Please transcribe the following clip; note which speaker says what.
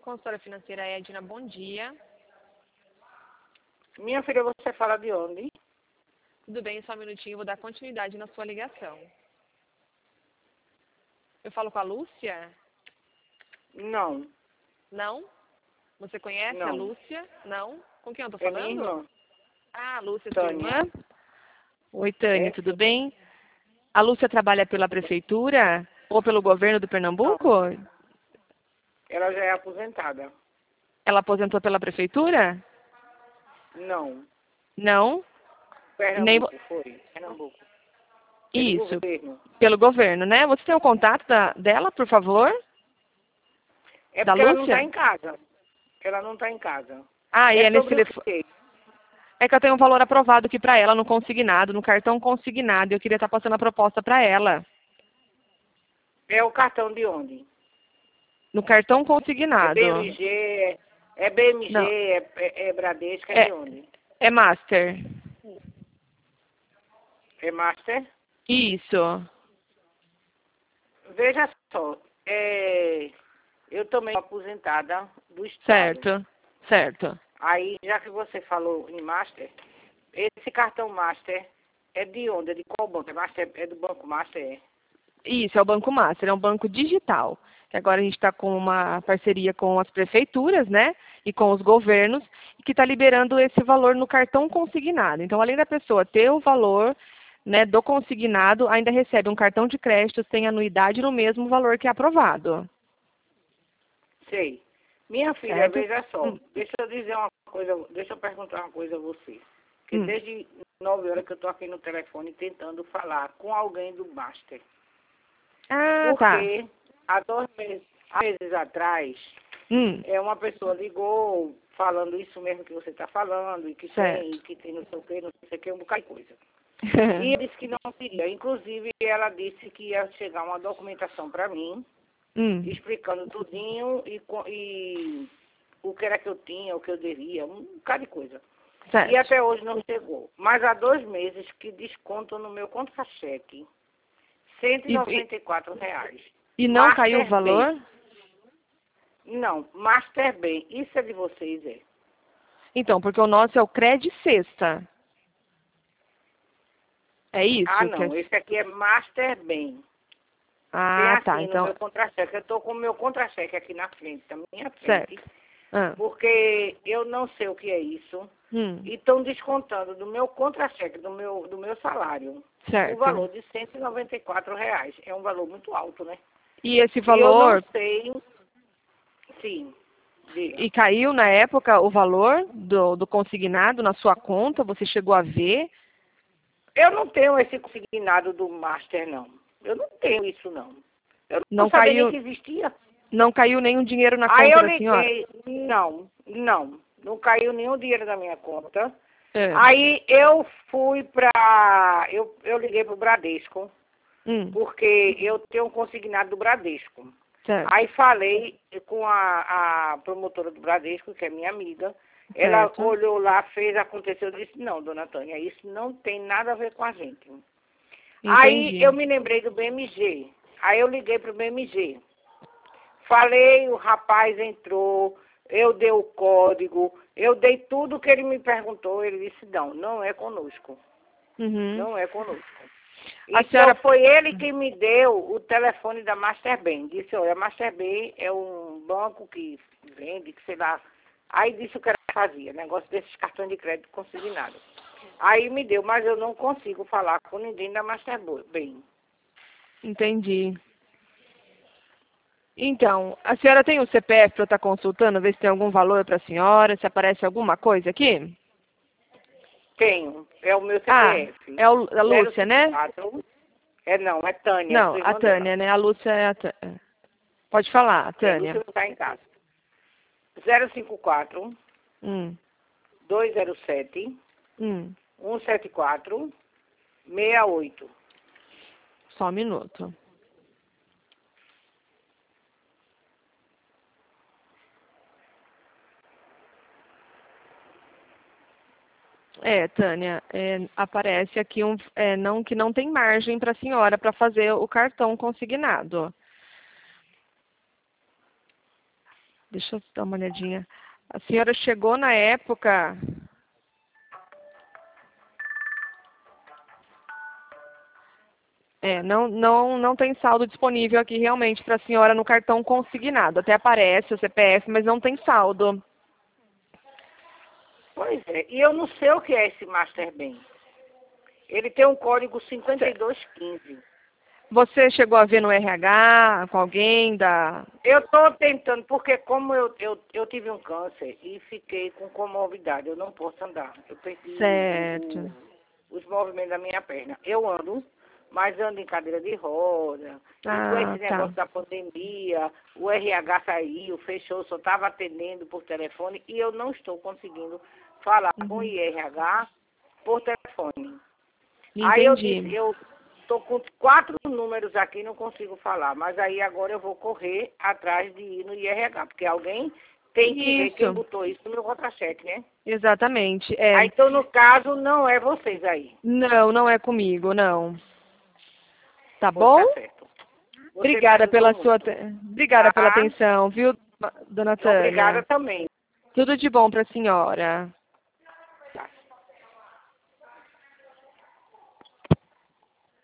Speaker 1: Consultora financeira Edna, bom dia.
Speaker 2: Minha filha, você fala de onde?
Speaker 1: Tudo bem, só um minutinho, vou dar continuidade na sua ligação. Eu falo com a Lúcia?
Speaker 2: Não.
Speaker 1: Não? Você conhece a
Speaker 2: Não.
Speaker 1: Lúcia? Não? Com quem eu tô
Speaker 2: É
Speaker 1: falando?
Speaker 2: minha irmã.
Speaker 1: Ah, a Lúcia, sua
Speaker 2: Tânia.
Speaker 1: irmã? Oi, Tânia,
Speaker 2: É,
Speaker 1: tudo bem? A Lúcia trabalha pela prefeitura ou pelo governo do Pernambuco?
Speaker 2: Ela já é aposentada.
Speaker 1: Ela aposentou pela prefeitura?
Speaker 2: Não.
Speaker 1: Não? Nem...
Speaker 2: Pernambuco, foi. Pernambuco. Pelo
Speaker 1: Isso,
Speaker 2: governo.
Speaker 1: pelo governo, né? Você tem o contato dela, por favor?
Speaker 2: É
Speaker 1: Da
Speaker 2: porque ela não
Speaker 1: Lúcia?
Speaker 2: está em casa. Ela não está em casa.
Speaker 1: Ah, e
Speaker 2: É
Speaker 1: é nesse
Speaker 2: sobre o
Speaker 1: telefone.
Speaker 2: quê?
Speaker 1: É que eu tenho um valor aprovado aqui para ela no consignado, no cartão consignado. Eu queria estar passando a proposta para ela.
Speaker 2: É o cartão de onde?
Speaker 1: No cartão
Speaker 2: É
Speaker 1: consignado.
Speaker 2: BMG, é BMG,
Speaker 1: Não,
Speaker 2: é Bradesco, é de
Speaker 1: é,
Speaker 2: onde?
Speaker 1: é Master.
Speaker 2: É Master?
Speaker 1: Isso.
Speaker 2: Veja só, eu também sou aposentada do Estado.
Speaker 1: Certo, certo.
Speaker 2: Aí, já que você falou em Master, esse cartão Master é de onde? É de qual banco? É do Banco Master? É?
Speaker 1: Isso, é o Banco Master, é um banco digital. Que agora a gente está com uma parceria com as prefeituras, né? E com os governos, que está liberando esse valor no cartão consignado. Então, além da pessoa ter o valor, né, do consignado, ainda recebe um cartão de crédito sem anuidade no mesmo valor que é aprovado.
Speaker 2: Sei. Minha filha,
Speaker 1: Certo?
Speaker 2: veja só, deixa eu dizer uma coisa, deixa eu perguntar uma coisa a você. Que
Speaker 1: Hum.
Speaker 2: desde 9 horas que eu estou aqui no telefone tentando falar com alguém do Master.
Speaker 1: Ah, tá.
Speaker 2: Porque há 2 meses atrás,
Speaker 1: Hum,
Speaker 2: uma pessoa ligou falando isso mesmo que você está falando, e
Speaker 1: certo.
Speaker 2: que tem não sei o que, um bocado de coisa. E eu disse que não queria. Inclusive, ela disse que ia chegar uma documentação para mim, explicando tudinho e o que era que eu tinha, o que eu devia, um bocado de coisa.
Speaker 1: Certo.
Speaker 2: E até hoje não chegou. Mas há 2 meses que desconto no meu contra-cheque R$ 194.
Speaker 1: E não caiu o
Speaker 2: Master
Speaker 1: valor?
Speaker 2: Bem. Não, Master Bem. Isso é de vocês, é?
Speaker 1: Então, porque o nosso é o Cred Sexta. É isso?
Speaker 2: Ah, não. Esse aqui é Master Bem. Tem
Speaker 1: Ah, tá.
Speaker 2: assim no
Speaker 1: Então,
Speaker 2: meu contra-cheque. Eu estou com o meu contra-cheque aqui na frente, na minha
Speaker 1: certo.
Speaker 2: frente.
Speaker 1: Ah.
Speaker 2: Porque eu não sei o que é isso. E estão descontando do meu contra-cheque, do meu salário,
Speaker 1: Certo.
Speaker 2: o valor de R$ 194. É um valor muito alto, né?
Speaker 1: E esse
Speaker 2: E eu
Speaker 1: valor,
Speaker 2: não sei. Sim, diga.
Speaker 1: e caiu na época o valor do consignado na sua conta? Você chegou a ver?
Speaker 2: Eu não tenho esse consignado do Master, não. Eu não tenho isso, não. Eu não
Speaker 1: Não
Speaker 2: sabia nem
Speaker 1: caiu,
Speaker 2: que existia.
Speaker 1: não caiu nenhum dinheiro na
Speaker 2: Aí
Speaker 1: conta
Speaker 2: eu
Speaker 1: da senhora?
Speaker 2: liguei. Não caiu nenhum dinheiro da minha conta.
Speaker 1: É.
Speaker 2: Aí eu fui pra. Eu liguei pro Bradesco, porque eu tenho um consignado do Bradesco.
Speaker 1: Certo.
Speaker 2: Aí falei com a promotora do Bradesco, que é minha amiga. Ela
Speaker 1: Certo.
Speaker 2: olhou lá, fez, aconteceu, disse, não, dona Tânia, isso não tem nada a ver com a gente. Aí
Speaker 1: Entendi.
Speaker 2: eu me lembrei do BMG. Aí eu liguei pro BMG. Falei, o rapaz entrou, eu dei o código, eu dei tudo que ele me perguntou. Ele disse, não é conosco. Não é conosco.
Speaker 1: A
Speaker 2: Então
Speaker 1: senhora...
Speaker 2: foi ele que me deu o telefone da Masterbem. Disse, olha, a Masterbem é um banco que vende, que sei lá. Aí disse o que ela fazia, negócio desses cartões de crédito consignado. Aí me deu, mas eu não consigo falar com ninguém da Masterbem.
Speaker 1: Entendi. Então, a senhora tem o CPF para eu estar consultando, ver se tem algum valor para a senhora, se aparece alguma coisa aqui?
Speaker 2: Tenho, é o meu
Speaker 1: Ah,
Speaker 2: CPF.
Speaker 1: é a Lúcia, né?
Speaker 2: 054. Não, é Tânia.
Speaker 1: Não,
Speaker 2: Sou
Speaker 1: a
Speaker 2: irmã dela.
Speaker 1: Tânia, né? A Lúcia é a Tânia. Pode falar,
Speaker 2: A Lúcia
Speaker 1: Tânia.
Speaker 2: não está em casa. 054 207 174 68.
Speaker 1: Só um minuto. Tânia, aparece aqui que não tem margem para a senhora para fazer o cartão consignado. Deixa eu dar uma olhadinha. A senhora chegou na época... não tem saldo disponível aqui realmente para a senhora no cartão consignado. Até aparece o CPF, mas não tem saldo.
Speaker 2: Pois é, e eu não sei o que é esse Masterbem. Ele tem um código 5215.
Speaker 1: Você chegou a ver no RH com alguém da...
Speaker 2: Eu estou tentando, porque como eu tive um câncer e fiquei com comorbidade, eu não posso andar. Eu perdi
Speaker 1: Certo.
Speaker 2: os movimentos da minha perna. Eu ando, mas ando em cadeira de roda. E com esse negócio da pandemia, o RH saiu, fechou, só estava atendendo por telefone e eu não estou conseguindo falar com o IRH por telefone.
Speaker 1: Entendi.
Speaker 2: Aí eu disse, eu estou com 4 números aqui, não consigo falar, mas aí agora eu vou correr atrás de ir no IRH, porque alguém tem que ver quem botou isso no meu contra-cheque, né?
Speaker 1: Exatamente.
Speaker 2: Aí, então, no caso, não é vocês aí.
Speaker 1: Não, não é comigo, não. Tá bom?
Speaker 2: Tá certo.
Speaker 1: Obrigada pela sua... Obrigada pela atenção, viu, dona Tânia?
Speaker 2: Obrigada também.
Speaker 1: Tudo de bom para a senhora.